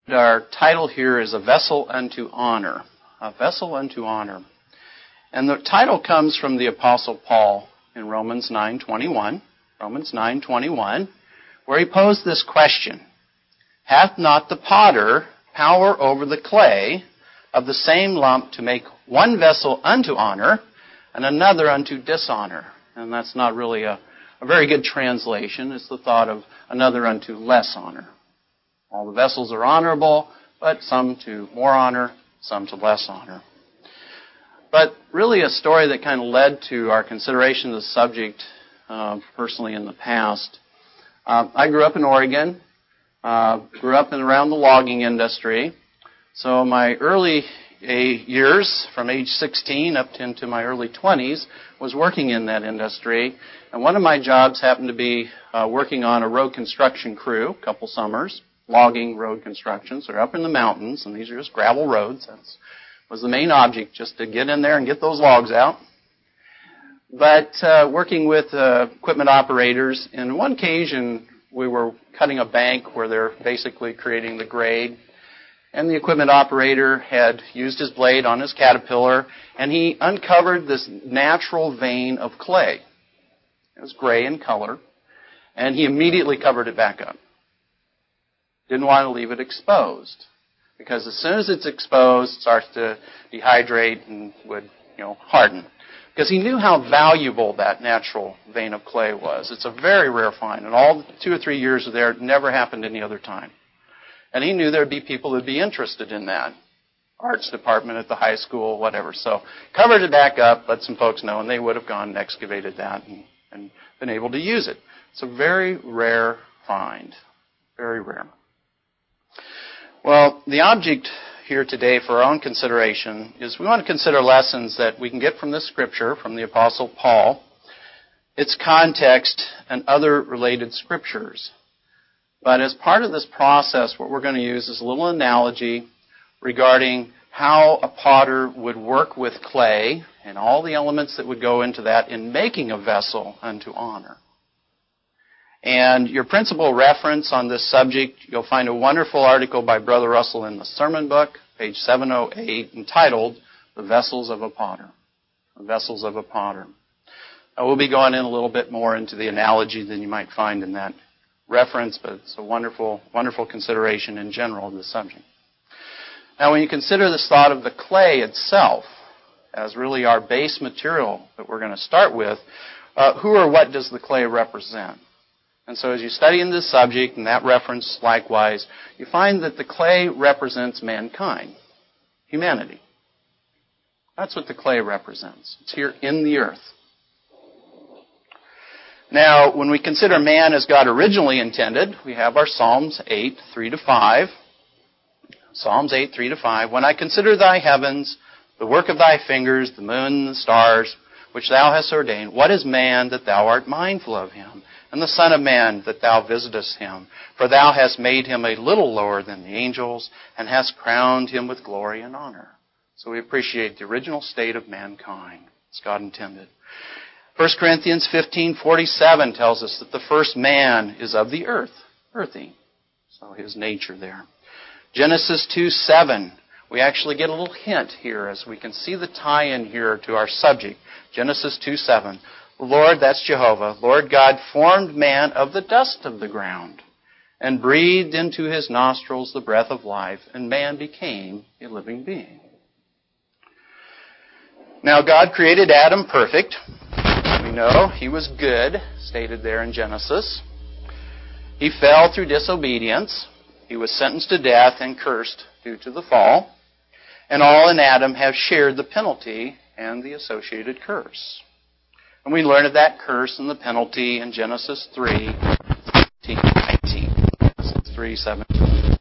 Our title here is A Vessel Unto Honor. A Vessel Unto Honor. And the title comes from the Apostle Paul in Romans 9:21. Romans 9:21, where he posed this question: Hath not the potter power over the clay of the same lump to make one vessel unto honor and another unto dishonor? And that's not really a very good translation. It's the thought of another unto less honor. All the vessels are honorable, but some to more honor, some to less honor. But really a story that kind of led to our consideration of the subject personally in the past. I grew up in Oregon, grew up and around the logging industry. So my early years, from age 16 up into my early 20s, was working in that industry. And one of my jobs happened to be working on a road construction crew, a couple summers. Logging road construction. So they're up in the mountains, and these are just gravel roads. That was the main object, just to get in there and get those logs out. But working with equipment operators, and on one occasion we were cutting a bank where they're basically creating the grade. And the equipment operator had used his blade on his Caterpillar, and he uncovered this natural vein of clay. It was gray in color, and he immediately covered it back up. Didn't want to leave it exposed, because as soon as it's exposed, it starts to dehydrate and would, harden. Because he knew how valuable that natural vein of clay was. It's a very rare find, and all 2 or 3 years there, it never happened any other time. And he knew there would be people who would be interested in that. Arts department at the high school, whatever. So covered it back up, let some folks know, and they would have gone and excavated that and been able to use it. It's a very rare find. Very rare. Well, the object here today for our own consideration is we want to consider lessons that we can get from this scripture, from the Apostle Paul, its context, and other related scriptures. But as part of this process, what we're going to use is a little analogy regarding how a potter would work with clay and all the elements that would go into that in making a vessel unto honor. And your principal reference on this subject, you'll find a wonderful article by Brother Russell in the Sermon Book, page 708, entitled The Vessels of a Potter. The Vessels of a Potter. Now, we'll be going in a little bit more into the analogy than you might find in that reference, but it's a wonderful, wonderful consideration in general of the subject. Now, when you consider this thought of the clay itself as really our base material that we're going to start with, who or what does the clay represent? And so as you study in this subject, and that reference likewise, you find that the clay represents mankind, humanity. That's what the clay represents. It's here in the earth. Now, when we consider man as God originally intended, we have our Psalms 8, 3-5. Psalms 8, 3-5. When I consider thy heavens, the work of thy fingers, the moon and the stars, which thou hast ordained, what is man that thou art mindful of him? And the Son of Man, that thou visitest him. For thou hast made him a little lower than the angels, and hast crowned him with glory and honor. So we appreciate the original state of mankind, as God intended. 1 Corinthians 15:47 tells us that the first man is of the earth, earthy. So his nature there. Genesis 2:7, we actually get a little hint here as we can see the tie-in here to our subject. Genesis 2:7. Lord, that's Jehovah, Lord God formed man of the dust of the ground and breathed into his nostrils the breath of life, and man became a living being. Now, God created Adam perfect. We know he was good, stated there in Genesis. He fell through disobedience. He was sentenced to death and cursed due to the fall. And all in Adam have shared the penalty and the associated curse. And we learn of that curse and the penalty in Genesis 3, 17, 19. Genesis 3, 17,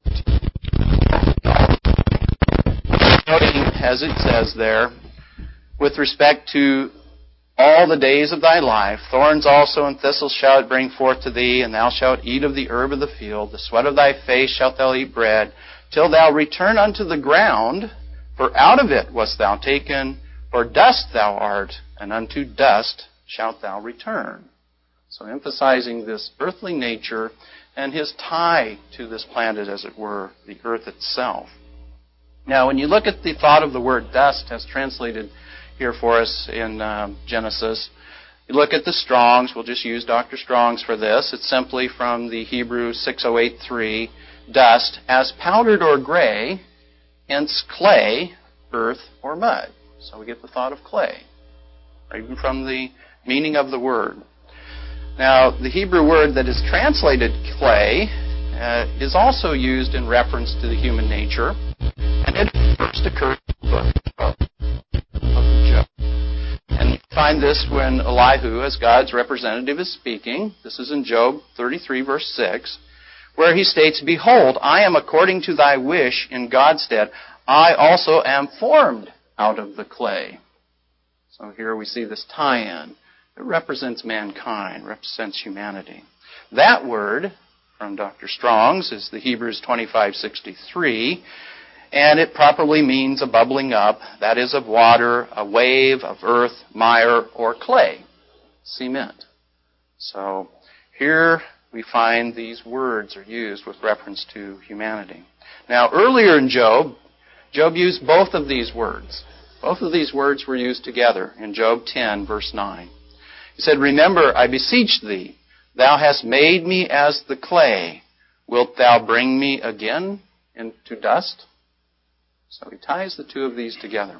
19. Noting, as it says there, with respect to all the days of thy life, thorns also and thistles shall it bring forth to thee, and thou shalt eat of the herb of the field. The sweat of thy face shalt thou eat bread, till thou return unto the ground, for out of it wast thou taken, for dust thou art, and unto dust shalt thou return. So emphasizing this earthly nature and his tie to this planet, as it were, the earth itself. Now, when you look at the thought of the word dust as translated here for us in Genesis, you look at the Strong's. We'll just use Dr. Strong's for this. It's simply from the Hebrew 6083, dust, as powdered or gray, hence clay, earth, or mud. So we get the thought of clay, even from the meaning of the word. Now, the Hebrew word that is translated clay is also used in reference to the human nature, and it first occurs in the book of Job. And you find this when Elihu, as God's representative, is speaking. This is in Job 33, verse 6, where he states, "Behold, I am according to thy wish in God's stead. I also am formed out of the clay." So here we see this tie-in. It represents mankind, represents humanity. That word from Dr. Strong's is the Hebrews 2563, and it properly means a bubbling up, that is of water, a wave of earth, mire, or clay, cement. So here we find these words are used with reference to humanity. Now, earlier in Job used both of these words. Both of these words were used together in Job 10, verse 9. He said, "Remember, I beseech thee, thou hast made me as the clay. Wilt thou bring me again into dust?" So he ties the two of these together.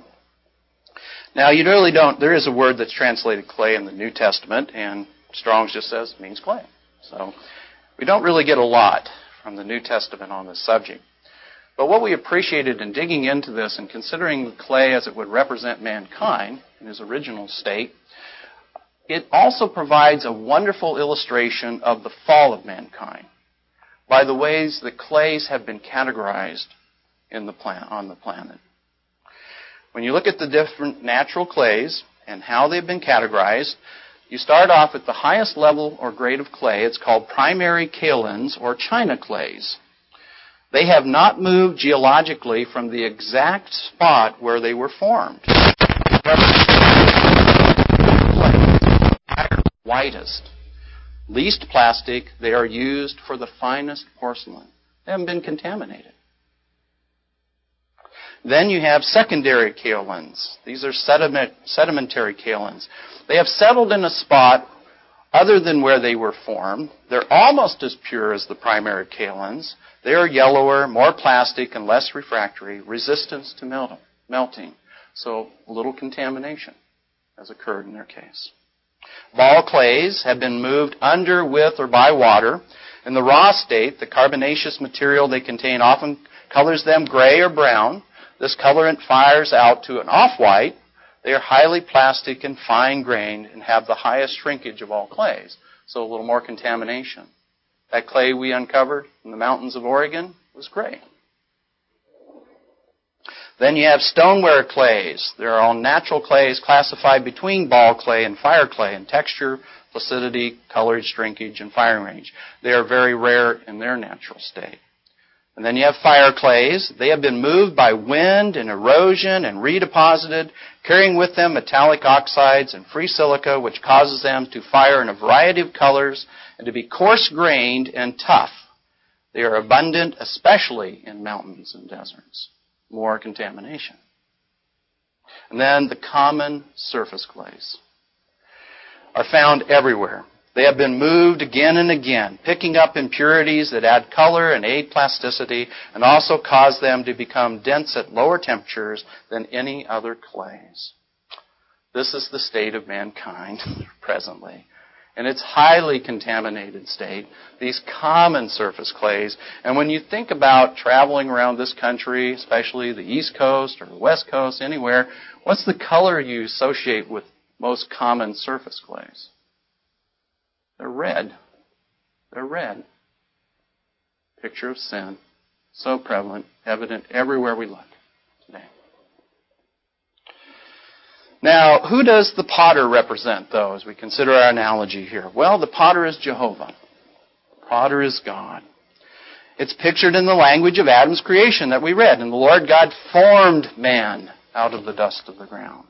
Now, you really don't, there is a word that's translated clay in the New Testament, and Strong's just says it means clay. So we don't really get a lot from the New Testament on this subject. But what we appreciated in digging into this and considering the clay as it would represent mankind in his original state, it also provides a wonderful illustration of the fall of mankind by the ways that clays have been categorized on the planet. When you look at the different natural clays and how they've been categorized, you start off at the highest level or grade of clay. It's called primary kaolins or china clays. They have not moved geologically from the exact spot where they were formed. Whitest, least plastic, they are used for the finest porcelain. They haven't been contaminated. Then you have secondary kaolins. These are sedimentary kaolins. They have settled in a spot other than where they were formed. They're almost as pure as the primary kaolins. They are yellower, more plastic, and less refractory, resistance to melting. So little contamination has occurred in their case. Ball clays have been moved under, with, or by water. In the raw state, the carbonaceous material they contain often colors them gray or brown. This colorant fires out to an off-white. They are highly plastic and fine-grained and have the highest shrinkage of all clays. So a little more contamination. That clay we uncovered in the mountains of Oregon was gray. Then you have stoneware clays. They're all natural clays classified between ball clay and fire clay in texture, placidity, color, shrinkage, and firing range. They are very rare in their natural state. And then you have fire clays. They have been moved by wind and erosion and redeposited, carrying with them metallic oxides and free silica, which causes them to fire in a variety of colors and to be coarse-grained and tough. They are abundant, especially in mountains and deserts. More contamination. And then the common surface clays are found everywhere. They have been moved again and again, picking up impurities that add color and aid plasticity and also cause them to become dense at lower temperatures than any other clays. This is the state of mankind presently. In its highly contaminated state, these common surface clays. And when you think about traveling around this country, especially the East Coast or the West Coast, anywhere, what's the color you associate with most common surface clays? They're red. They're red. Picture of sin. So prevalent, evident everywhere we look today. Now, who does the potter represent, though, as we consider our analogy here? Well, the potter is Jehovah. The potter is God. It's pictured in the language of Adam's creation that we read. And the Lord God formed man out of the dust of the ground.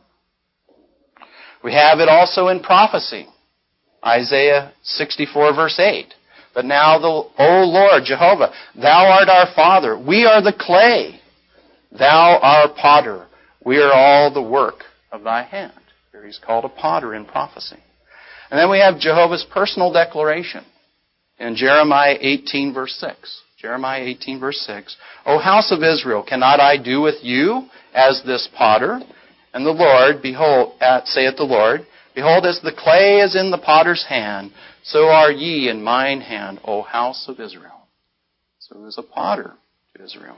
We have it also in prophecy. Isaiah 64, verse 8. But now, O Lord, Jehovah, Thou art our Father. We are the clay. Thou our potter. We are all the work of Thy hand. Here he's called a potter in prophecy. And then we have Jehovah's personal declaration in Jeremiah 18, verse 6. Jeremiah 18, verse 6. O house of Israel, cannot I do with you as this potter? And the Lord, behold, saith the Lord, behold, as the clay is in the potter's hand, so are ye in mine hand, O house of Israel. So he was a potter to Israel.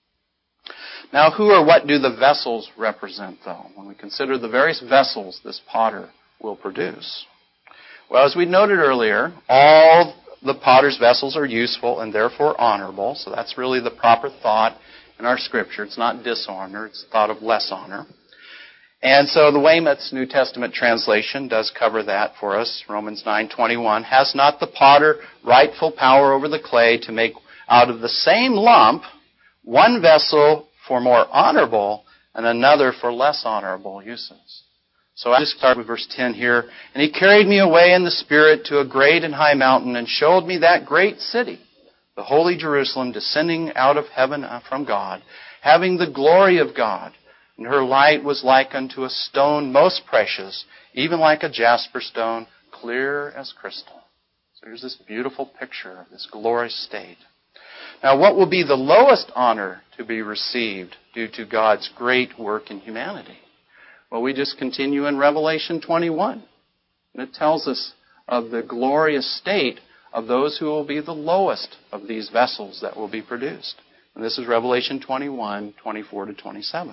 Now, who or what do the vessels represent, though, when we consider the various vessels this potter will produce? Well, as we noted earlier, all the potter's vessels are useful and therefore honorable, so that's really the proper thought in our Scripture. It's not dishonor, it's thought of less honor. And so the Weymouth's New Testament translation does cover that for us. Romans 9:21. Has not the potter rightful power over the clay to make out of the same lump one vessel for more honorable and another for less honorable uses? So I just start with verse 10 here. And he carried me away in the Spirit to a great and high mountain and showed me that great city, the holy Jerusalem, descending out of heaven from God, having the glory of God. And her light was like unto a stone most precious, even like a jasper stone, clear as crystal. So here's this beautiful picture of this glorious state. Now, what will be the lowest honor to be received due to God's great work in humanity? Well, we just continue in Revelation 21. And it tells us of the glorious state of those who will be the lowest of these vessels that will be produced. And this is Revelation 21, 24 to 27.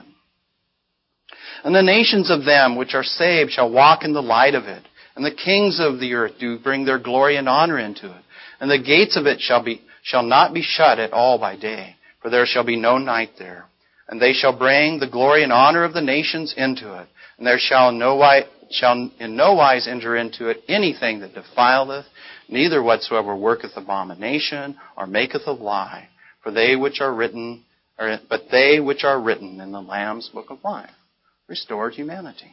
And the nations of them which are saved shall walk in the light of it. And the kings of the earth do bring their glory and honor into it. And the gates of it shall not be shut at all by day, for there shall be no night there. And they shall bring the glory and honor of the nations into it. And there shall in no wise enter into it anything that defileth, neither whatsoever worketh abomination, or maketh a lie. But they which are written in the Lamb's book of life. Restored humanity.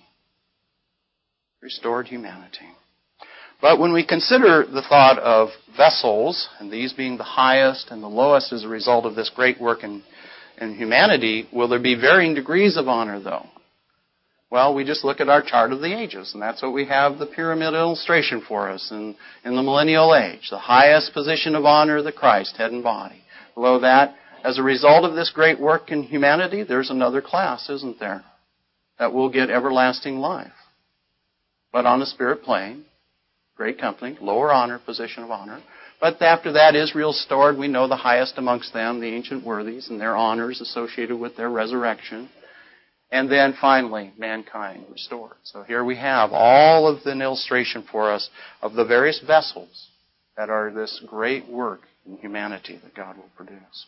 Restored humanity. But when we consider the thought of vessels, and these being the highest and the lowest as a result of this great work in humanity, will there be varying degrees of honor, though? Well, we just look at our chart of the ages, and that's what we have the pyramid illustration for us in the millennial age. The highest position of honor, the Christ, head and body. Below that, as a result of this great work in humanity, there's another class, isn't there? That will get everlasting life. But on the spirit plane, great company, lower honor, position of honor. But after that, Israel's stored, we know the highest amongst them, the ancient worthies, and their honors associated with their resurrection. And then finally, mankind restored. So here we have all of an illustration for us of the various vessels that are this great work in humanity that God will produce.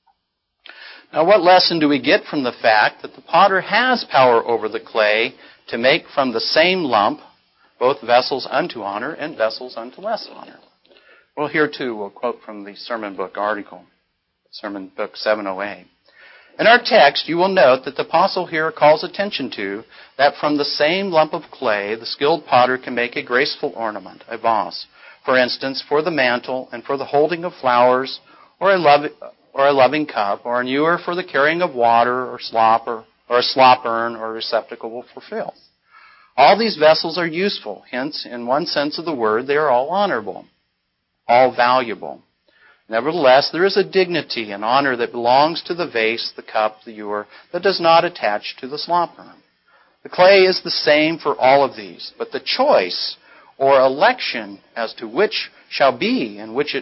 Now, what lesson do we get from the fact that the potter has power over the clay to make from the same lump both vessels unto honor and vessels unto less honor? Well, here too, we'll quote from the Sermon Book article, Sermon Book 708. In our text, you will note that the apostle here calls attention to that from the same lump of clay, the skilled potter can make a graceful ornament, a vase, for instance, for the mantle and for the holding of flowers, or a loving cup, or an ewer for the carrying of water, or a slop urn, or a receptacle for filth. All these vessels are useful. Hence, in one sense of the word, they are all honorable, all valuable. Nevertheless, there is a dignity and honor that belongs to the vase, the cup, the ewer, that does not attach to the slop urn. The clay is the same for all of these, but the choice or election as to which shall be and which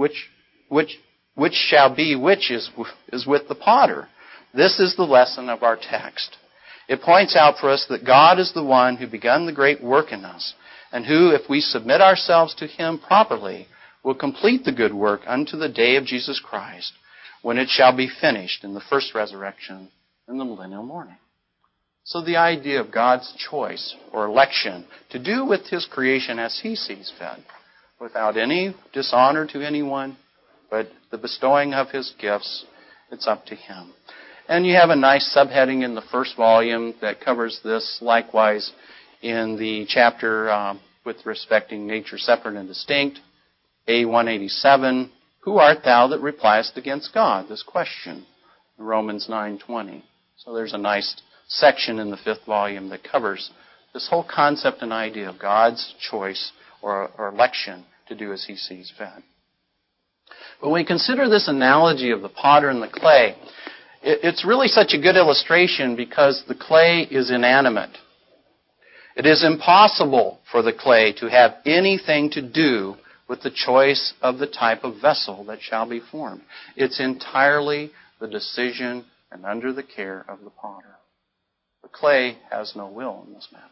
shall be which is with the potter. This is the lesson of our text. It points out for us that God is the one who begun the great work in us, and who, if we submit ourselves to Him properly, will complete the good work unto the day of Jesus Christ, when it shall be finished in the first resurrection in the millennial morning. So the idea of God's choice or election to do with His creation as He sees fit, without any dishonor to anyone, but the bestowing of His gifts, it's up to Him. And you have a nice subheading in the first volume that covers this. Likewise, in the chapter with respecting nature separate and distinct, A187, who art thou that repliest against God? This question, Romans 9:20. So there's a nice section in the 5th volume that covers this whole concept and idea of God's choice or election to do as he sees fit. But when we consider this analogy of the potter and the clay, it's really such a good illustration because the clay is inanimate. It is impossible for the clay to have anything to do with the choice of the type of vessel that shall be formed. It's entirely the decision and under the care of the potter. The clay has no will in this matter.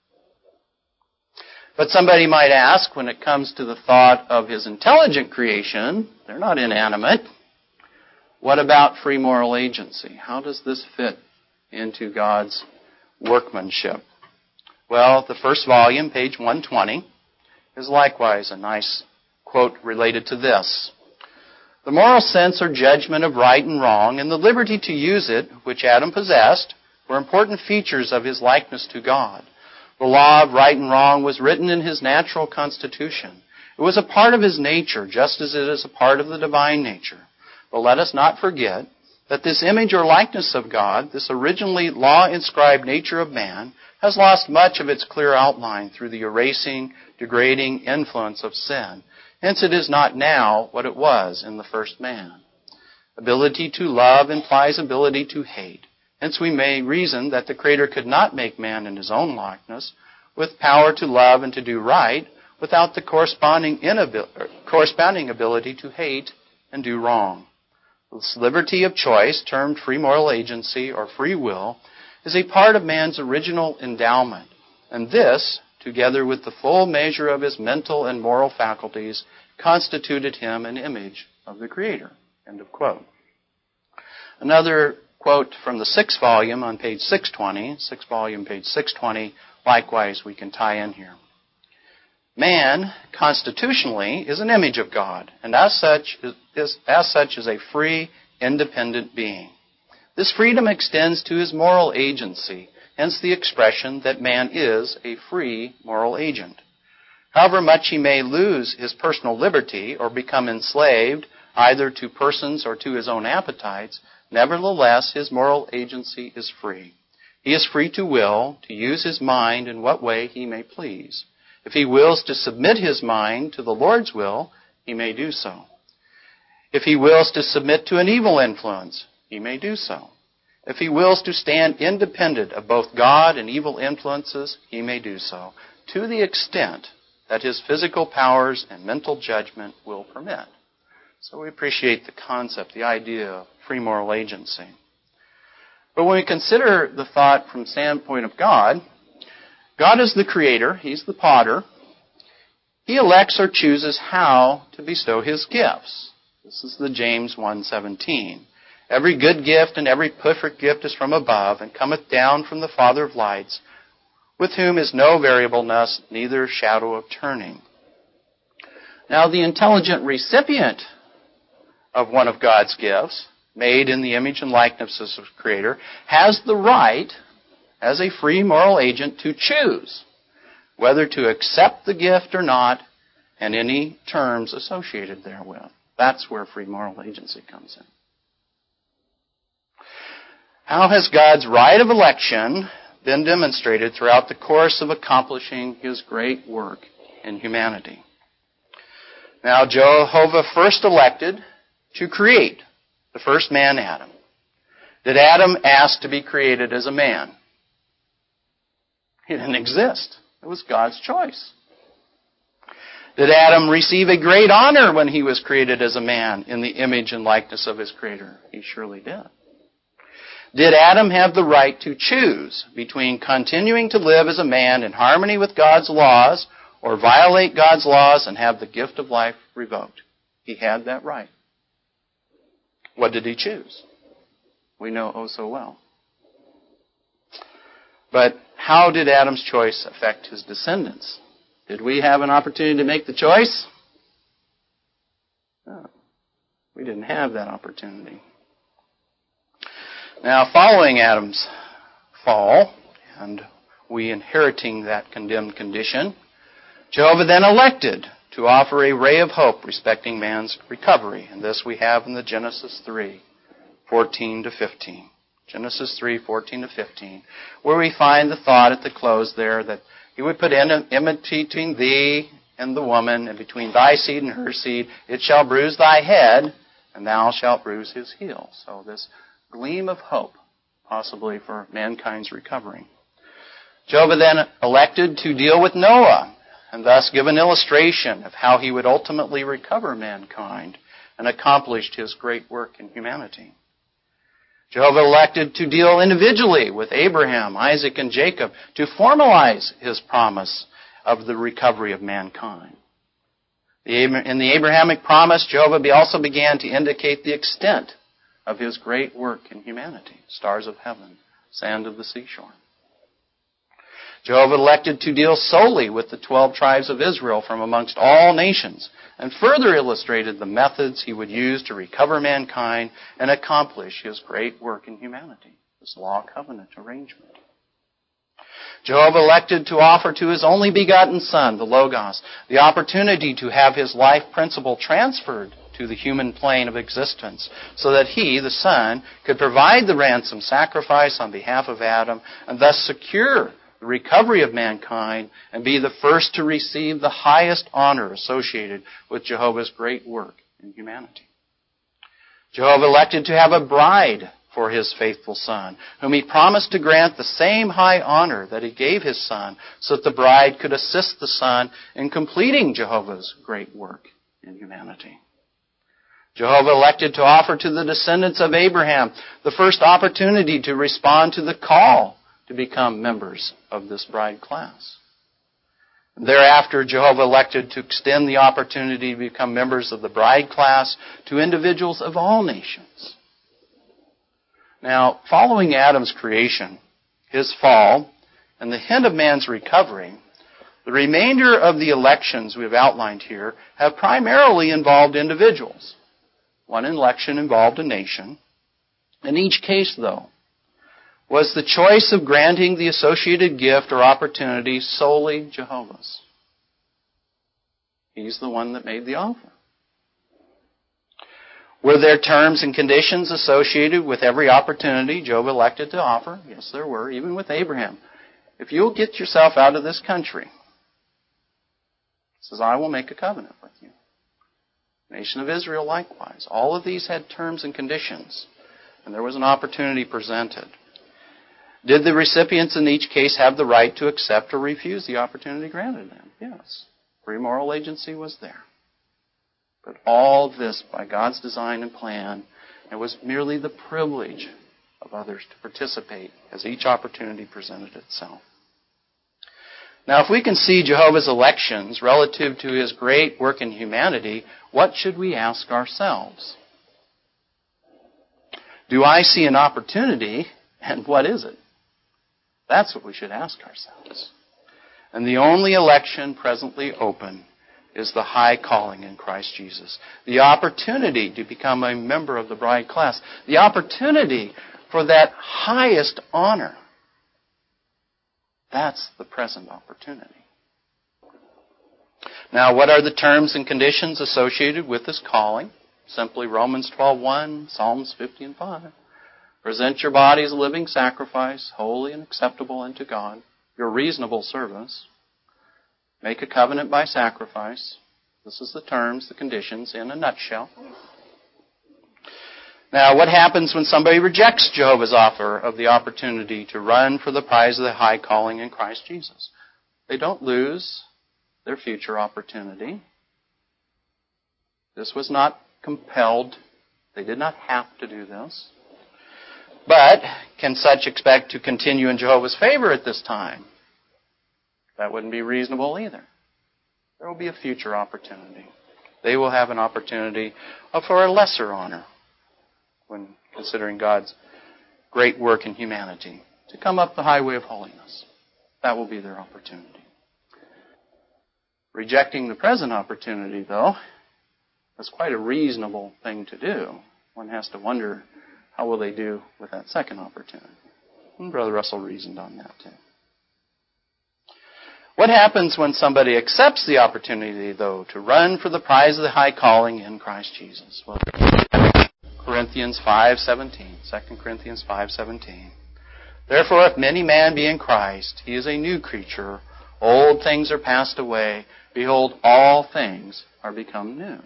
But somebody might ask, when it comes to the thought of his intelligent creation, they're not inanimate. What about free moral agency? How does this fit into God's workmanship? Well, the 1st volume, page 120, is likewise a nice quote related to this. The moral sense or judgment of right and wrong and the liberty to use it, which Adam possessed, were important features of his likeness to God. The law of right and wrong was written in his natural constitution. It was a part of his nature, just as it is a part of the divine nature. But let us not forget that this image or likeness of God, this originally law-inscribed nature of man, has lost much of its clear outline through the erasing, degrading influence of sin. Hence it is not now what it was in the first man. Ability to love implies ability to hate. Hence we may reason that the Creator could not make man in his own likeness, with power to love and to do right, without the corresponding ability to hate and do wrong. This liberty of choice, termed free moral agency or free will, is a part of man's original endowment. And this, together with the full measure of his mental and moral faculties, constituted him an image of the Creator. End of quote. Another quote from the 6th volume on page 620, 6th volume, page 620, likewise we can tie in here. Man, constitutionally, is an image of God, and as such is a free, independent being. This freedom extends to his moral agency, hence the expression that man is a free moral agent. However much he may lose his personal liberty or become enslaved either to persons or to his own appetites, nevertheless his moral agency is free. He is free to will, to use his mind in what way he may please. If he wills to submit his mind to the Lord's will, he may do so. If he wills to submit to an evil influence, he may do so. If he wills to stand independent of both God and evil influences, he may do so, to the extent that his physical powers and mental judgment will permit. So we appreciate the concept, the idea of free moral agency. But when we consider the thought from the standpoint of God, God is the Creator. He's the potter. He elects or chooses how to bestow His gifts. This is the James 1:17. Every good gift and every perfect gift is from above and cometh down from the Father of lights, with whom is no variableness, neither shadow of turning. Now the intelligent recipient of one of God's gifts, made in the image and likeness of the Creator, has the right, as a free moral agent, to choose whether to accept the gift or not, and any terms associated therewith. That's where free moral agency comes in. How has God's right of election been demonstrated throughout the course of accomplishing His great work in humanity? Now, Jehovah first elected to create the first man, Adam. Did Adam ask to be created as a man? He didn't exist. It was God's choice. Did Adam receive a great honor when he was created as a man in the image and likeness of his Creator? He surely did. Did Adam have the right to choose between continuing to live as a man in harmony with God's laws or violate God's laws and have the gift of life revoked? He had that right. What did he choose? We know oh so well. But how did Adam's choice affect his descendants? Did we have an opportunity to make the choice? No. We didn't have that opportunity. Now, following Adam's fall, and we inheriting that condemned condition, Jehovah then elected to offer a ray of hope respecting man's recovery. And this we have in the Genesis 3:14 to 15. Genesis 3:14 to 15, where we find the thought at the close there that he would put enmity between thee and the woman, and between thy seed and her seed. It shall bruise thy head, and thou shalt bruise his heel. So this gleam of hope, possibly for mankind's recovery. Jehovah then elected to deal with Noah, and thus give an illustration of how he would ultimately recover mankind and accomplish his great work in humanity. Jehovah elected to deal individually with Abraham, Isaac, and Jacob to formalize his promise of the recovery of mankind. In the Abrahamic promise, Jehovah also began to indicate the extent of his great work in humanity. Stars of heaven, sand of the seashore. Jehovah elected to deal solely with the 12 tribes of Israel from amongst all nations, and further illustrated the methods he would use to recover mankind and accomplish his great work in humanity, this law covenant arrangement. Jehovah elected to offer to his only begotten Son, the Logos, the opportunity to have his life principle transferred to the human plane of existence, so that he, the Son, could provide the ransom sacrifice on behalf of Adam, and thus secure the recovery of mankind and be the first to receive the highest honor associated with Jehovah's great work in humanity. Jehovah elected to have a bride for his faithful Son, whom he promised to grant the same high honor that he gave his Son, so that the bride could assist the Son in completing Jehovah's great work in humanity. Jehovah elected to offer to the descendants of Abraham the first opportunity to respond to the call to become members of this bride class. Thereafter, Jehovah elected to extend the opportunity to become members of the bride class to individuals of all nations. Now, following Adam's creation, his fall, and the hint of man's recovery, the remainder of the elections we've outlined here have primarily involved individuals. One election involved a nation. In each case, though, was the choice of granting the associated gift or opportunity solely Jehovah's. He's the one that made the offer. Were there terms and conditions associated with every opportunity Jehovah elected to offer? Yes, there were, even with Abraham. If you'll get yourself out of this country, he says, I will make a covenant with you. The nation of Israel likewise. All of these had terms and conditions, and there was an opportunity presented. Did the recipients in each case have the right to accept or refuse the opportunity granted them? Yes. Free moral agency was there. But all this, by God's design and plan, it was merely the privilege of others to participate as each opportunity presented itself. Now, if we can see Jehovah's elections relative to his great work in humanity, what should we ask ourselves? Do I see an opportunity, and what is it? That's what we should ask ourselves. And the only election presently open is the high calling in Christ Jesus. The opportunity to become a member of the bride class. The opportunity for that highest honor. That's the present opportunity. Now, what are the terms and conditions associated with this calling? Simply Romans 12:1, Psalms 50:5. Present your body as a living sacrifice, holy and acceptable unto God, your reasonable service. Make a covenant by sacrifice. This is the terms, the conditions, in a nutshell. Now, what happens when somebody rejects Jehovah's offer of the opportunity to run for the prize of the high calling in Christ Jesus? They don't lose their future opportunity. This was not compelled. They did not have to do this. But can such expect to continue in Jehovah's favor at this time? That wouldn't be reasonable either. There will be a future opportunity. They will have an opportunity for a lesser honor when considering God's great work in humanity to come up the highway of holiness. That will be their opportunity. Rejecting the present opportunity, though, is quite a reasonable thing to do. One has to wonder, how will they do with that second opportunity? And Brother Russell reasoned on that too. What happens when somebody accepts the opportunity, though, to run for the prize of the high calling in Christ Jesus? Well, Corinthians 5:17, 2 Corinthians 5:17. Therefore, if any man be in Christ, he is a new creature. Old things are passed away. Behold, all things are become new.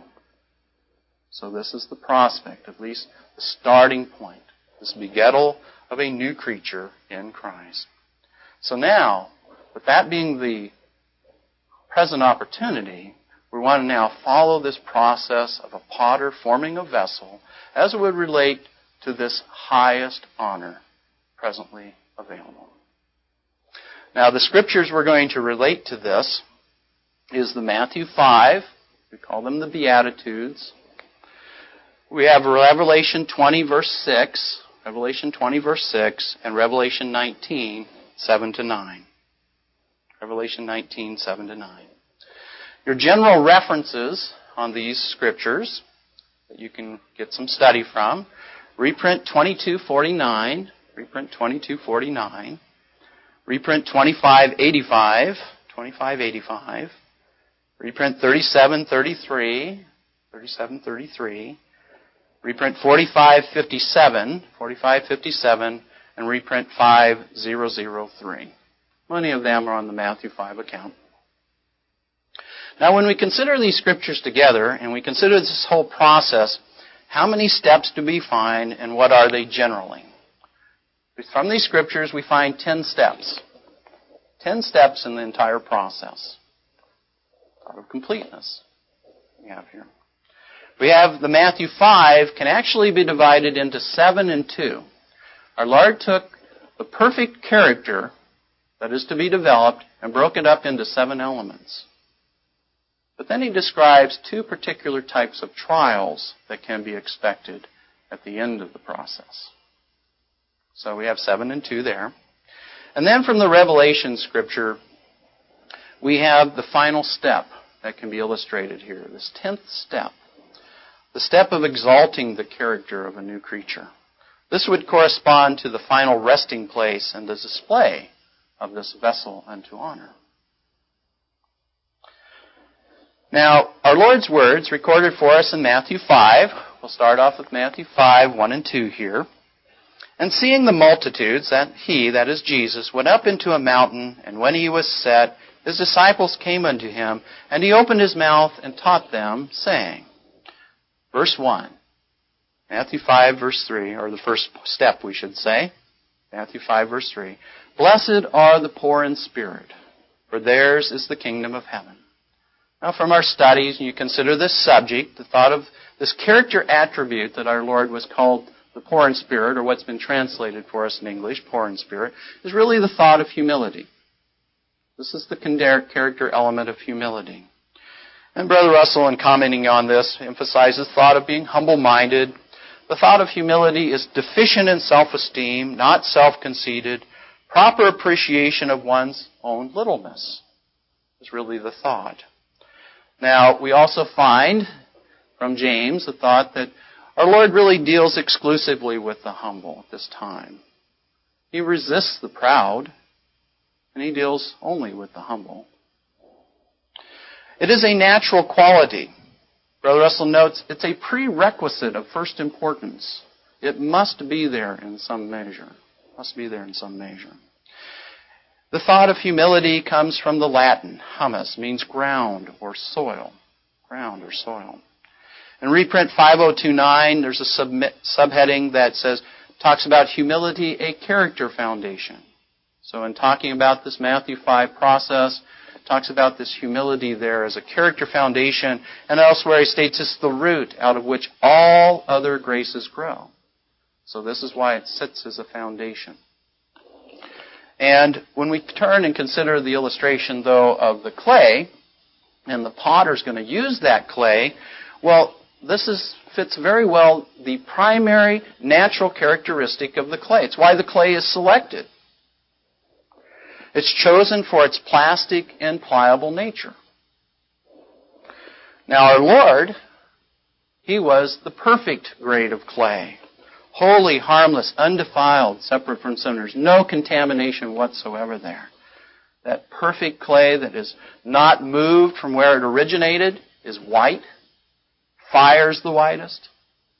So this is the prospect, at least the starting point, this begettal of a new creature in Christ. So now, with that being the present opportunity, we want to now follow this process of a potter forming a vessel as it would relate to this highest honor presently available. Now, the scriptures we're going to relate to this is the Matthew 5. We call them the Beatitudes. We have Revelation 20, verse 6, Revelation 20, verse 6, and Revelation 19, 7 to 9. Revelation 19, 7 to 9. Your general references on these scriptures that you can get some study from, reprint 2249, reprint 2249, reprint 2585, 2585, reprint 3733, 3733, reprint 4557, 4557, and reprint 5003. Many of them are on the Matthew 5 account. Now, when we consider these scriptures together, and we consider this whole process, how many steps do we find, and what are they generally? From these scriptures, we find 10 steps. 10 steps in the entire process. Out of completeness we have here. We have the Matthew 5 can actually be divided into 7 and 2. Our Lord took the perfect character that is to be developed and broke it up into 7 elements. But then he describes 2 particular types of trials that can be expected at the end of the process. So we have 7 and 2 there. And then from the Revelation scripture, we have the final step that can be illustrated here, this 10th step. The step of exalting the character of a new creature. This would correspond to the final resting place and the display of this vessel unto honor. Now, our Lord's words recorded for us in Matthew 5. We'll start off with Matthew 5, 1 and 2 here. And seeing the multitudes, that is Jesus, went up into a mountain, and when he was set, his disciples came unto him, and he opened his mouth and taught them, saying, verse 1, Matthew 5, verse 3, or the first step, we should say, Matthew 5, verse 3, Blessed are the poor in spirit, for theirs is the kingdom of heaven. Now, from our studies, you consider this subject, the thought of this character attribute that our Lord was called the poor in spirit, or what's been translated for us in English, poor in spirit, is really the thought of humility. This is the character element of humility. And Brother Russell, in commenting on this, emphasizes the thought of being humble-minded. The thought of humility is deficient in self-esteem, not self-conceited, proper appreciation of one's own littleness is really the thought. Now, we also find from James the thought that our Lord really deals exclusively with the humble at this time. He resists the proud, and he deals only with the humble. It is a natural quality. Brother Russell notes it's a prerequisite of first importance. It must be there in some measure. Must be there in some measure. The thought of humility comes from the Latin. Humus means ground or soil. Ground or soil. In reprint 5029, there's a subheading that talks about humility, a character foundation. So in talking about this Matthew 5 process, talks about this humility there as a character foundation, and elsewhere he states it's the root out of which all other graces grow. So this is why it sits as a foundation. And when we turn and consider the illustration, though, of the clay, and the potter's going to use that clay, well, this fits very well the primary natural characteristic of the clay. It's why the clay is selected. It's chosen for its plastic and pliable nature. Now, our Lord, he was the perfect grade of clay. Holy, harmless, undefiled, separate from sinners. No contamination whatsoever there. That perfect clay that is not moved from where it originated is white. Fire's the whitest.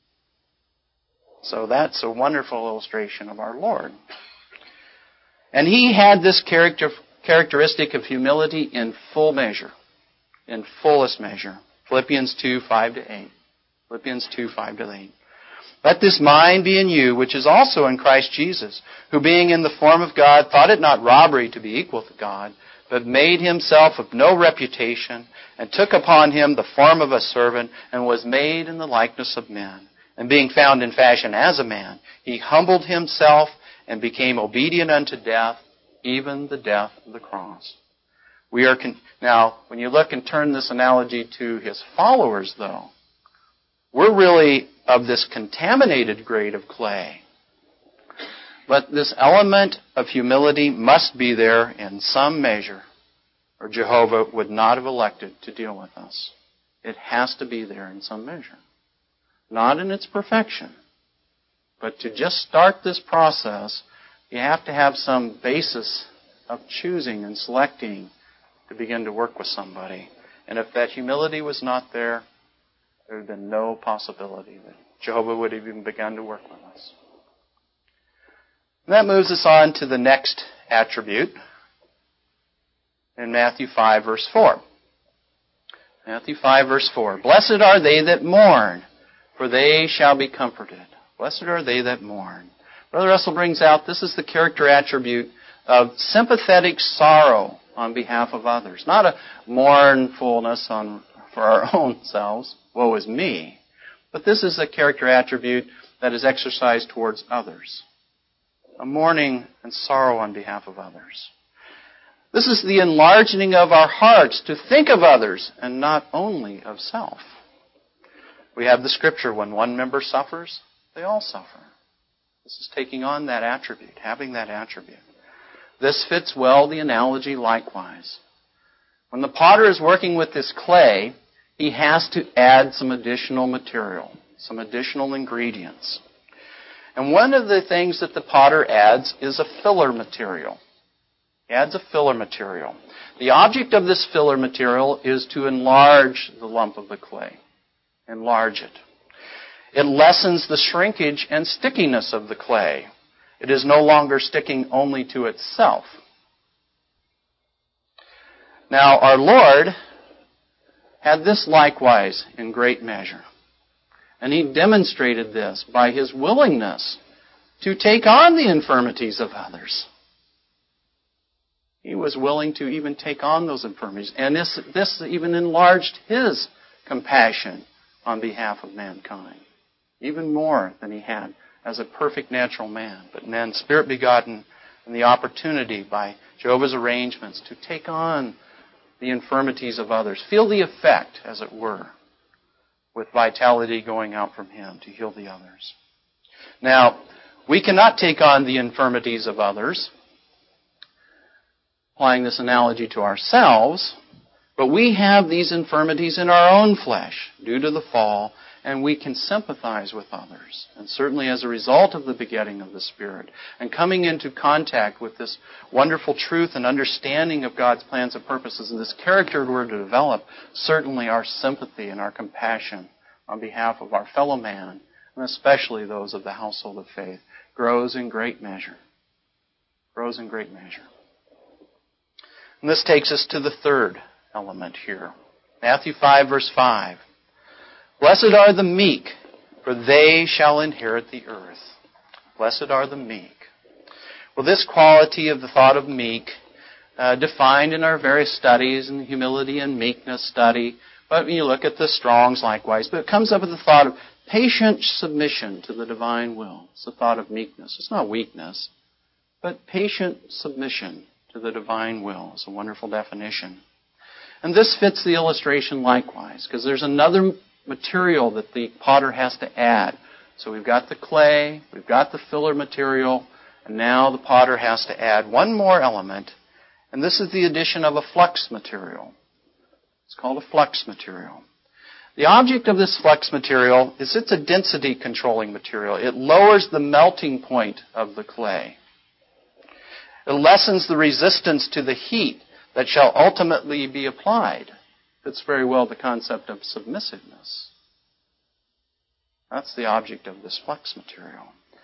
So that's a wonderful illustration of our Lord. And He had this characteristic of humility in full measure, in fullest measure. Philippians 2, 5-8. Philippians 2, 5-8. Let this mind be in you, which is also in Christ Jesus, who being in the form of God, thought it not robbery to be equal to God, but made himself of no reputation, and took upon him the form of a servant, and was made in the likeness of men. And being found in fashion as a man, he humbled himself and became obedient unto death, even the death of the cross. Now, when you look and turn this analogy to his followers, though, we're really of this contaminated grade of clay. But this element of humility must be there in some measure, or Jehovah would not have elected to deal with us. It has to be there in some measure. Not in its perfection, but to just start this process, you have to have some basis of choosing and selecting to begin to work with somebody. And if that humility was not there, there would have been no possibility that Jehovah would have even begun to work with us. And that moves us on to the next attribute in Matthew 5, verse 4. Matthew 5, verse 4. Blessed are they that mourn, for they shall be comforted. Blessed are they that mourn. Brother Russell brings out this is the character attribute of sympathetic sorrow on behalf of others. Not a mournfulness for our own selves. Woe is me. But this is a character attribute that is exercised towards others. A mourning and sorrow on behalf of others. This is the enlarging of our hearts to think of others and not only of self. We have the scripture, when one member suffers, they all suffer. This is taking on that attribute, having that attribute. This fits well the analogy likewise. When the potter is working with this clay, he has to add some additional material, some additional ingredients. And one of the things that the potter adds is a filler material. He adds a filler material. The object of this filler material is to enlarge the lump of the clay. Enlarge it. It lessens the shrinkage and stickiness of the clay. It is no longer sticking only to itself. Now, our Lord had this likewise in great measure. And He demonstrated this by His willingness to take on the infirmities of others. He was willing to even take on those infirmities. And this even enlarged His compassion on behalf of mankind. Even more than He had as a perfect natural man. But man, spirit begotten, and the opportunity by Jehovah's arrangements to take on the infirmities of others. Feel the effect, as it were, with vitality going out from Him to heal the others. Now, we cannot take on the infirmities of others, applying this analogy to ourselves, but we have these infirmities in our own flesh due to the fall, and we can sympathize with others. And certainly as a result of the begetting of the Spirit and coming into contact with this wonderful truth and understanding of God's plans and purposes and this character we're to develop, certainly our sympathy and our compassion on behalf of our fellow man, and especially those of the household of faith, grows in great measure. Grows in great measure. And this takes us to the third element here. Matthew 5, verse 5. Blessed are the meek, for they shall inherit the earth. Blessed are the meek. Well, this quality of the thought of meek, defined in our various studies in the humility and meekness study, but when you look at the Strong's likewise, but it comes up with the thought of patient submission to the divine will. It's the thought of meekness. It's not weakness, but patient submission to the divine will. It's a wonderful definition. And this fits the illustration likewise, because there's another material that the potter has to add. So we've got the clay, we've got the filler material, and now the potter has to add one more element, and this is the addition of a flux material. It's called a flux material. The object of this flux material is it's a density controlling material. It lowers the melting point of the clay. It lessens the resistance to the heat that shall ultimately be applied. Fits very well the concept of submissiveness. That's the object of this flex material.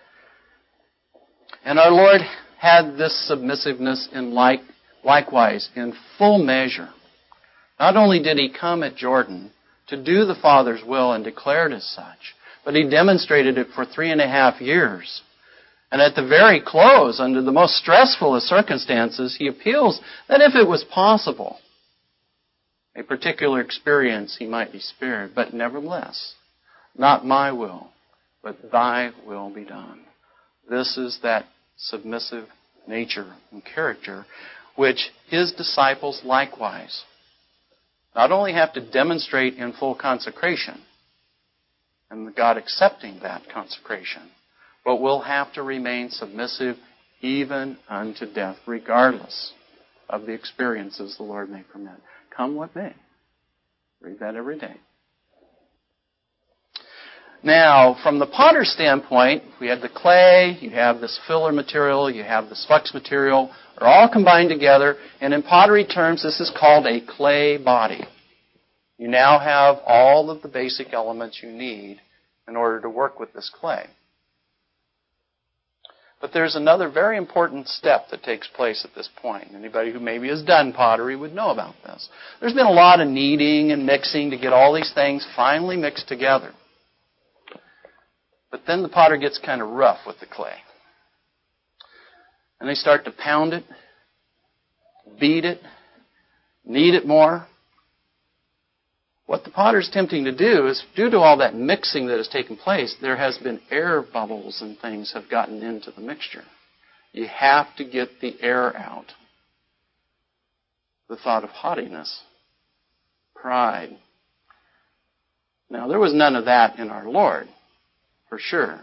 And our Lord had this submissiveness likewise in full measure. Not only did He come at Jordan to do the Father's will and declare it as such, but He demonstrated it for 3.5 years. And at the very close, under the most stressful of circumstances, He appeals that if it was possible, a particular experience He might be spared. But nevertheless, not my will, but Thy will be done. This is that submissive nature and character which His disciples likewise not only have to demonstrate in full consecration, and God accepting that consecration, but will have to remain submissive even unto death, regardless of the experiences the Lord may permit. Come what may. Read that every day. Now, from the potter's standpoint, we have the clay, you have this filler material, you have this flex material, are all combined together, and in pottery terms, this is called a clay body. You now have all of the basic elements you need in order to work with this clay. But there's another very important step that takes place at this point. Anybody who maybe has done pottery would know about this. There's been a lot of kneading and mixing to get all these things finally mixed together. But then the potter gets kind of rough with the clay. And they start to pound it, beat it, knead it more. What the potter's attempting to do is, due to all that mixing that has taken place, there has been air bubbles and things have gotten into the mixture. You have to get the air out. The thought of haughtiness, pride. Now, there was none of that in our Lord, for sure.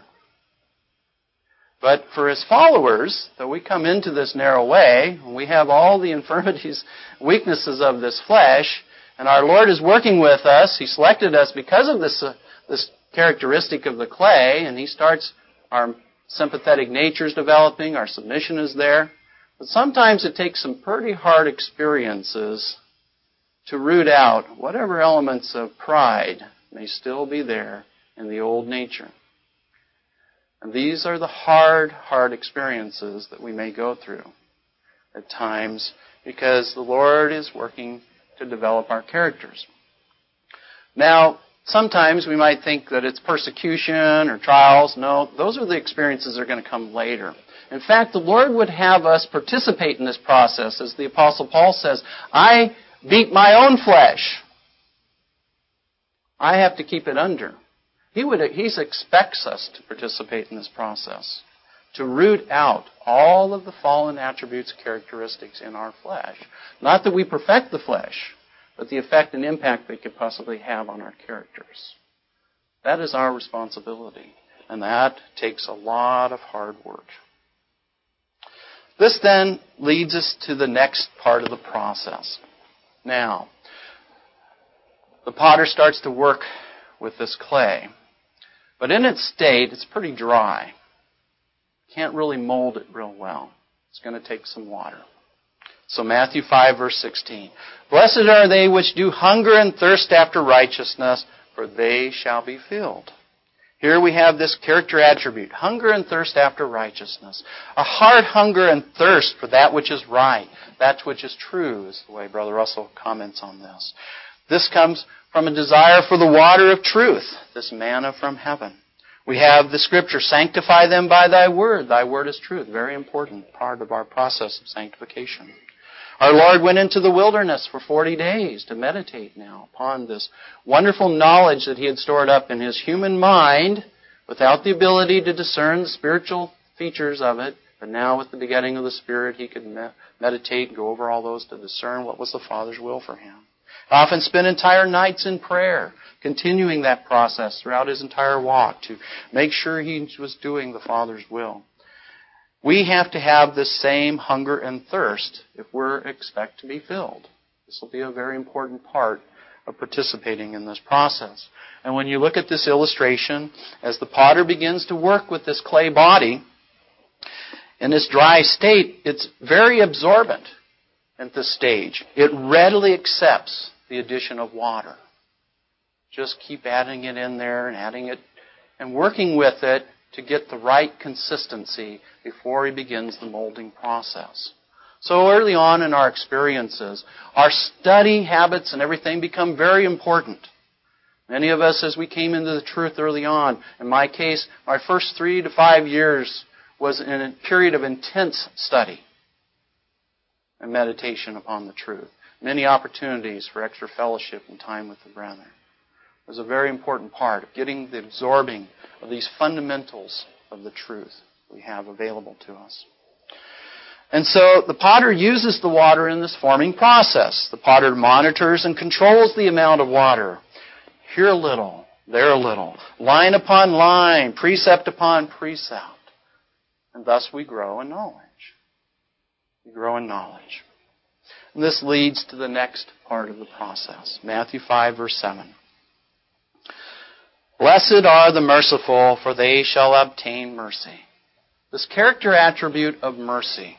But for His followers, though we come into this narrow way, and we have all the infirmities, weaknesses of this flesh, and our Lord is working with us. He selected us because of this characteristic of the clay, and He starts our sympathetic natures developing, our submission is there. But sometimes it takes some pretty hard experiences to root out whatever elements of pride may still be there in the old nature. And these are the hard experiences that we may go through at times because the Lord is working to develop our characters. Now, sometimes we might think that it's persecution or trials. No, those are the experiences that are going to come later. In fact, the Lord would have us participate in this process. As the Apostle Paul says, I beat my own flesh. I have to keep it under. He expects us to participate in this process, to root out all of the fallen attributes, characteristics in our flesh. Not that we perfect the flesh, but the effect and impact they could possibly have on our characters. That is our responsibility, and that takes a lot of hard work. This then leads us to the next part of the process. Now, the potter starts to work with this clay, but in its state, it's pretty dry. Can't really mold it real well. It's going to take some water. So Matthew 5, verse 16. Blessed are they which do hunger and thirst after righteousness, for they shall be filled. Here we have this character attribute, hunger and thirst after righteousness. A heart hunger and thirst for that which is right, that which is true, is the way Brother Russell comments on this. This comes from a desire for the water of truth, this manna from heaven. We have the Scripture, sanctify them by Thy word. Thy word is truth. Very important part of our process of sanctification. Our Lord went into the wilderness for 40 days to meditate now upon this wonderful knowledge that He had stored up in His human mind without the ability to discern the spiritual features of it. But now with the begetting of the Spirit, He could meditate and go over all those to discern what was the Father's will for Him. Often spent entire nights in prayer, continuing that process throughout His entire walk to make sure He was doing the Father's will. We have to have the same hunger and thirst if we're expect to be filled. This will be a very important part of participating in this process. And when you look at this illustration, as the potter begins to work with this clay body, In this dry state, it's very absorbent at this stage. It readily accepts the addition of water. Just keep adding it in there and adding it and working with it to get the right consistency before he begins the molding process. So early on in our experiences, our study habits and everything become very important. Many of us, as we came into the truth early on, in my case, my first 3 to 5 years was in a period of intense study and meditation upon the truth. Many opportunities for extra fellowship and time with the brethren. It was a very important part of getting the absorbing of these fundamentals of the truth we have available to us. And so the potter uses the water in this forming process. The potter monitors and controls the amount of water. Here a little, there a little, line upon line, precept upon precept. And thus we grow in knowledge. We grow in knowledge. And this leads to the next part of the process. Matthew 5, verse 7. Blessed are the merciful, for they shall obtain mercy. This character attribute of mercy,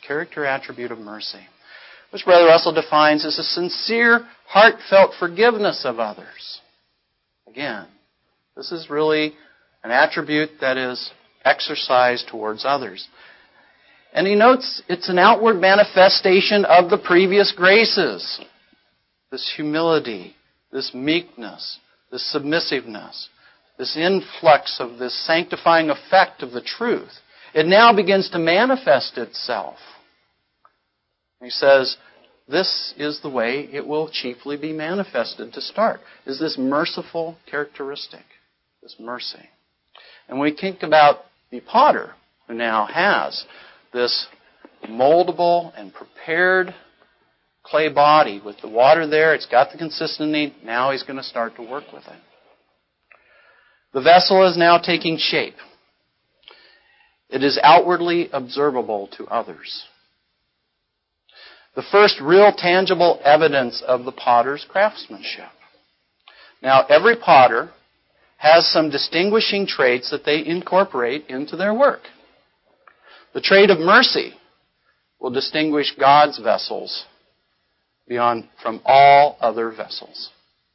which Brother Russell defines as a sincere, heartfelt forgiveness of others. Again, this is really an attribute that is exercised towards others. And he notes it's an outward manifestation of the previous graces. This humility, this meekness, this submissiveness, this influx of this sanctifying effect of the truth. It now begins to manifest itself. He says, this is the way it will chiefly be manifested to start, is this merciful characteristic, this mercy. And we think about the potter who now has this moldable and prepared clay body with the water there. It's got the consistency. Now he's going to start to work with it. The vessel is now taking shape. It is outwardly observable to others. The first real tangible evidence of the potter's craftsmanship. Now, every potter has some distinguishing traits that they incorporate into their work. The trait of mercy will distinguish God's vessels from all other vessels.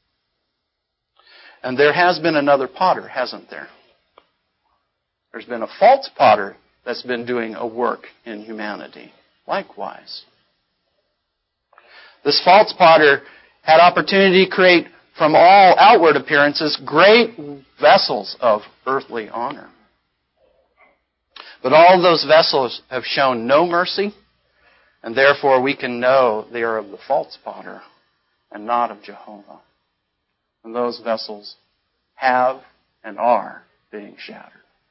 And there has been another potter, hasn't there? There's been a false potter that's been doing a work in humanity. Likewise. This false potter had opportunity to create from all outward appearances great vessels of earthly honor. But all those vessels have shown no mercy, and therefore we can know they are of the false potter and not of Jehovah. And those vessels have and are being shattered.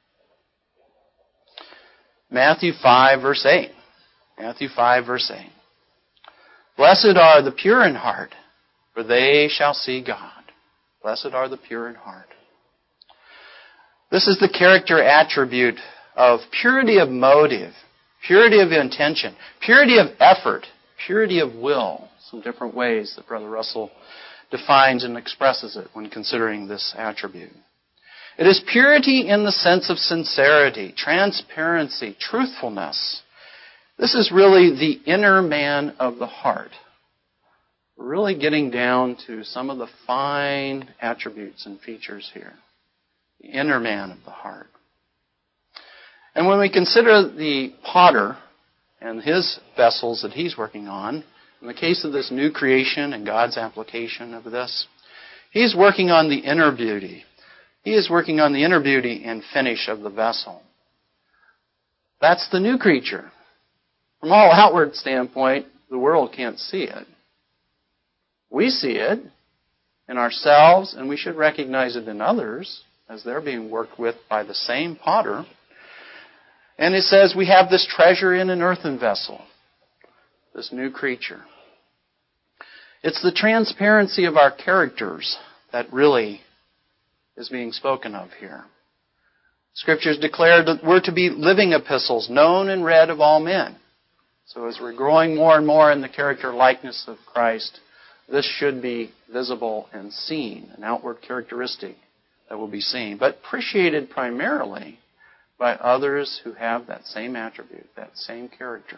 Matthew 5, verse 8. Matthew 5, verse 8. Blessed are the pure in heart, for they shall see God. Blessed are the pure in heart. This is the character attribute of purity of motive, purity of intention, purity of effort, purity of will. Some different ways that Brother Russell defines and expresses it when considering this attribute. It is purity in the sense of sincerity, transparency, truthfulness. This is really the inner man of the heart. We're really getting down to some of the fine attributes and features here. The inner man of the heart. And when we consider the potter and his vessels that he's working on, in the case of this new creation and God's application of this, he's working on the inner beauty. He is working on the inner beauty and finish of the vessel. That's the new creature. From all outward standpoint, the world can't see it. We see it in ourselves, and we should recognize it in others as they're being worked with by the same potter. And it says we have this treasure in an earthen vessel, this new creature. It's the transparency of our characters that really is being spoken of here. Scriptures declare that we're to be living epistles, known and read of all men. So as we're growing more and more in the character likeness of Christ, this should be visible and seen, an outward characteristic that will be seen, but appreciated primarily by others who have that same attribute, that same character.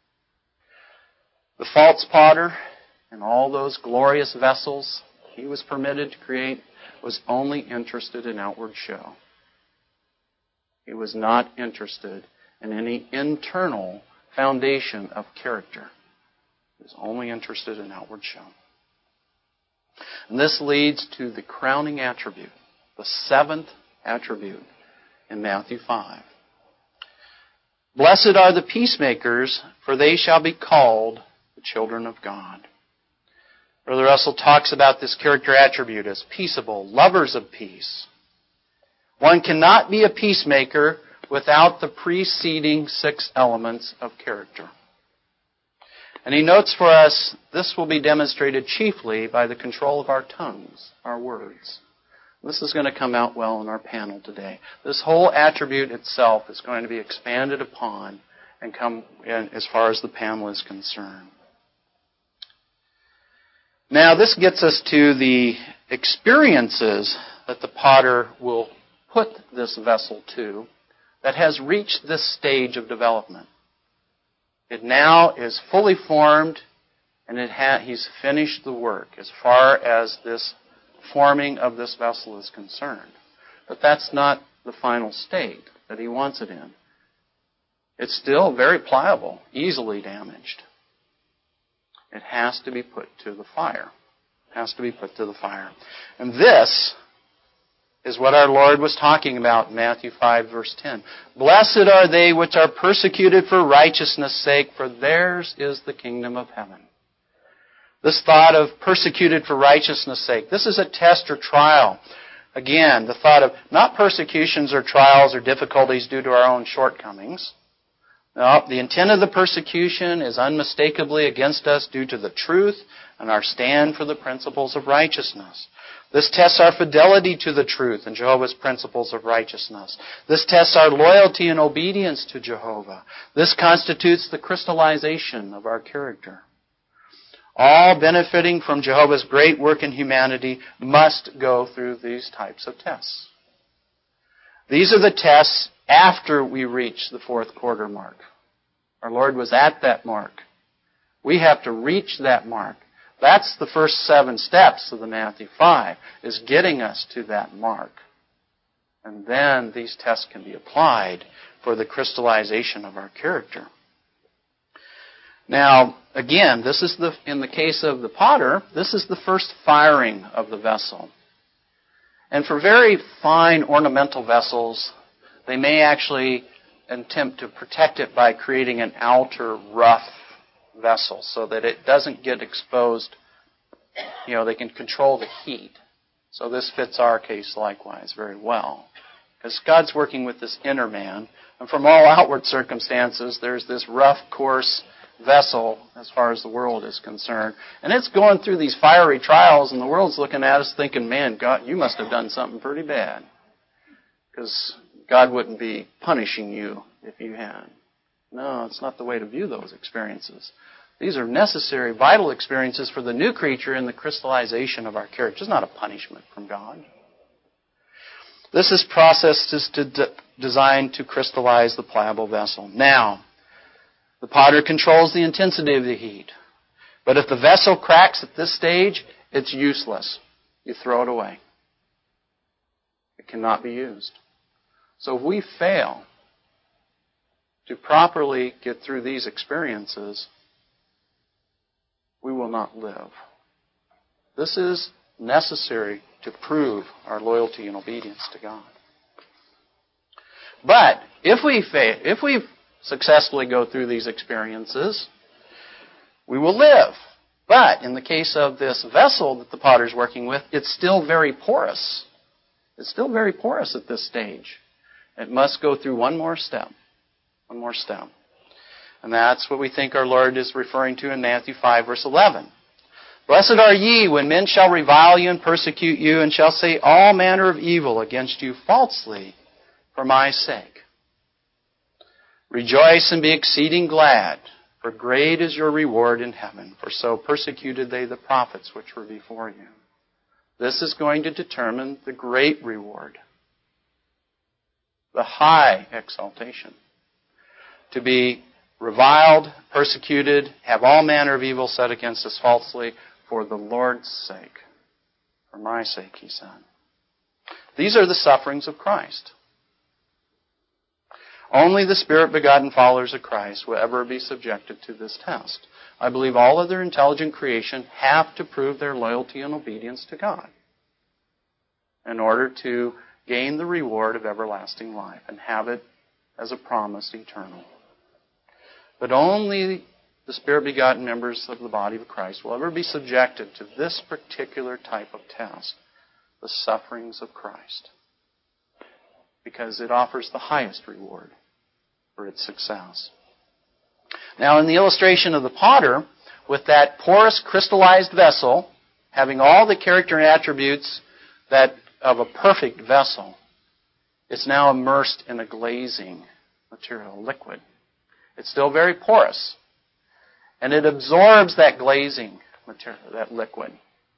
The false potter and all those glorious vessels he was permitted to create was only interested in outward show. He was not interested in any internal foundation of character. He was only interested in outward show. And this leads to the crowning attribute, the seventh attribute in Matthew 5. Blessed are the peacemakers, for they shall be called the children of God. Brother Russell talks about this character attribute as peaceable, lovers of peace. One cannot be a peacemaker without the preceding 6 elements of character. And he notes for us, this will be demonstrated chiefly by the control of our tongues, our words. This is going to come out well in our panel today. This whole attribute itself is going to be expanded upon and come in as far as the panel is concerned. Now, this gets us to the experiences that the potter will put this vessel to that has reached this stage of development. It now is fully formed, and he's finished the work as far as this forming of this vessel is concerned. But that's not the final state that he wants it in. It's still very pliable, easily damaged. It has to be put to the fire. It has to be put to the fire. And this is what our Lord was talking about in Matthew 5, verse 10. Blessed are they which are persecuted for righteousness' sake, for theirs is the kingdom of heaven. This thought of persecuted for righteousness' sake, this is a test or trial. Again, the thought of not persecutions or trials or difficulties due to our own shortcomings. No, the intent of the persecution is unmistakably against us due to the truth and our stand for the principles of righteousness. This tests our fidelity to the truth and Jehovah's principles of righteousness. This tests our loyalty and obedience to Jehovah. This constitutes the crystallization of our character. All benefiting from Jehovah's great work in humanity must go through these types of tests. These are the tests after we reach the 4th quarter mark. Our Lord was at that mark. We have to reach that mark. That's the first 7 steps of the Matthew 5, is getting us to that mark. And then these tests can be applied for the crystallization of our character. Now, again, this is in the case of the potter, this is the first firing of the vessel. And for very fine ornamental vessels, they may actually attempt to protect it by creating an outer rough vessel so that it doesn't get exposed. They can control the heat. So this fits our case likewise very well. Because God's working with this inner man. And from all outward circumstances, there's this rough, coarse vessel as far as the world is concerned. And it's going through these fiery trials, and the world's looking at us thinking, man, God, you must have done something pretty bad. Because God wouldn't be punishing you if you had. No, it's not the way to view those experiences. These are necessary, vital experiences for the new creature in the crystallization of our character. It's not a punishment from God. This process is designed to crystallize the pliable vessel. Now, the potter controls the intensity of the heat. But if the vessel cracks at this stage, it's useless. You throw it away. It cannot be used. So if we fail to properly get through these experiences, we will not live. This is necessary to prove our loyalty and obedience to God. But if we successfully go through these experiences, we will live. But in the case of this vessel that the potter's working with, it's still very porous. It's still very porous at this stage. It must go through one more step. One more step. And that's what we think our Lord is referring to in Matthew 5, verse 11. Blessed are ye when men shall revile you and persecute you and shall say all manner of evil against you falsely for my sake. Rejoice and be exceeding glad, for great is your reward in heaven, for so persecuted they the prophets which were before you. This is going to determine the great reward. the high exaltation. To be reviled, persecuted, have all manner of evil said against us falsely, for the Lord's sake. For my sake, he said. These are the sufferings of Christ. Only the Spirit-begotten followers of Christ will ever be subjected to this test. I believe all other intelligent creation have to prove their loyalty and obedience to God in order to gain the reward of everlasting life and have it as a promise eternal. But only the Spirit-begotten members of the body of Christ will ever be subjected to this particular type of test, the sufferings of Christ, because it offers the highest reward for its success. Now, in the illustration of the potter, with that porous, crystallized vessel, having all the character and attributes that of a perfect vessel, it's now immersed in a glazing material, liquid. It's still very porous. And it absorbs that glazing material, that liquid.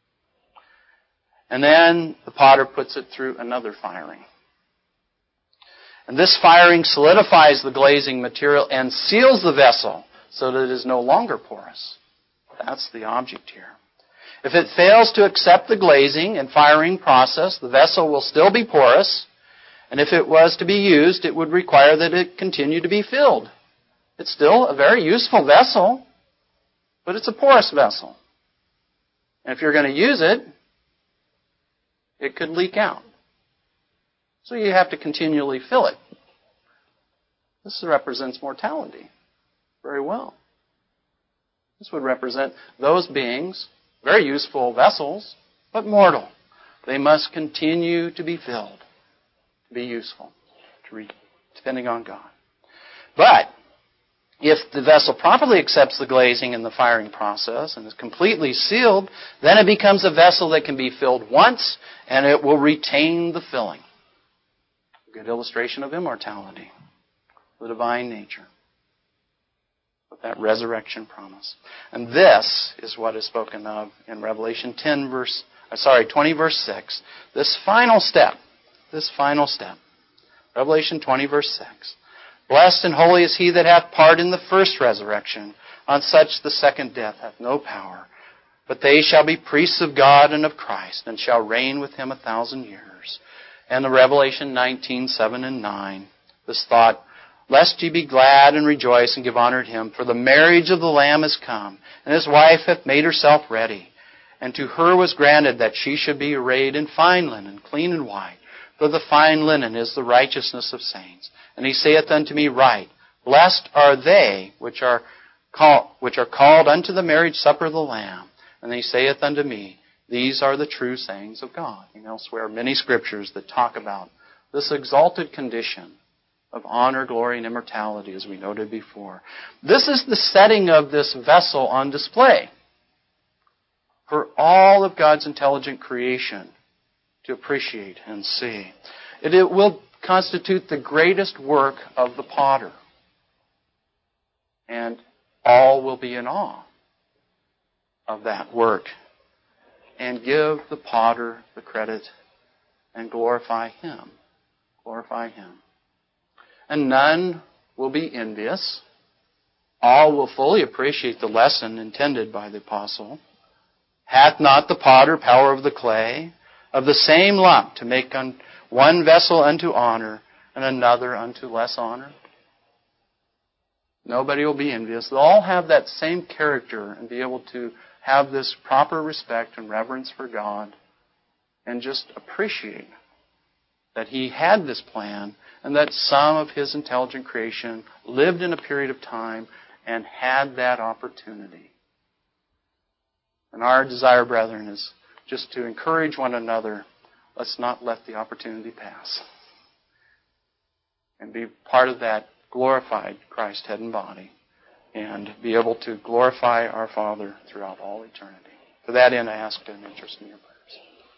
And then the potter puts it through another firing. And this firing solidifies the glazing material and seals the vessel so that it is no longer porous. That's the object here. If it fails to accept the glazing and firing process, the vessel will still be porous, and if it was to be used, it would require that it continue to be filled. It's still a very useful vessel, but it's a porous vessel. And if you're going to use it, it could leak out. So you have to continually fill it. This represents mortality very well. This would represent those beings, very useful vessels, but mortal. They must continue to be filled, to be useful, depending on God. But if the vessel properly accepts the glazing and the firing process and is completely sealed, then it becomes a vessel that can be filled once and it will retain the filling. A good illustration of immortality, the divine nature, with that resurrection promise. And this is what is spoken of in Revelation 20 verse 6. This final step. Revelation 20 verse 6. Blessed and holy is he that hath part in the first resurrection. On such the second death hath no power. But they shall be priests of God and of Christ, and shall reign with him 1,000 years. And the Revelation 19:7 and 9. This thought, lest ye be glad and rejoice and give honor to him, for the marriage of the Lamb is come, and his wife hath made herself ready. And to her was granted that she should be arrayed in fine linen, clean and white. For the fine linen is the righteousness of saints. And he saith unto me, Write, blessed are they which are called unto the marriage supper of the Lamb. And he saith unto me, These are the true sayings of God. And elsewhere, many scriptures that talk about this exalted condition of honor, glory, and immortality, as we noted before. This is the setting of this vessel on display for all of God's intelligent creation to appreciate and see. It will constitute the greatest work of the potter. And all will be in awe of that work and give the potter the credit and glorify him. Glorify him. And none will be envious. All will fully appreciate the lesson intended by the apostle. Hath not the potter power of the clay, of the same lump, to make one vessel unto honor and another unto less honor? Nobody will be envious. They'll all have that same character and be able to have this proper respect and reverence for God and just appreciate that he had this plan and that some of his intelligent creation lived in a period of time and had that opportunity. And our desire, brethren, is just to encourage one another. Let's not let the opportunity pass. And be part of that glorified Christ head and body. And be able to glorify our Father throughout all eternity. To that end, I ask an interest in your prayer.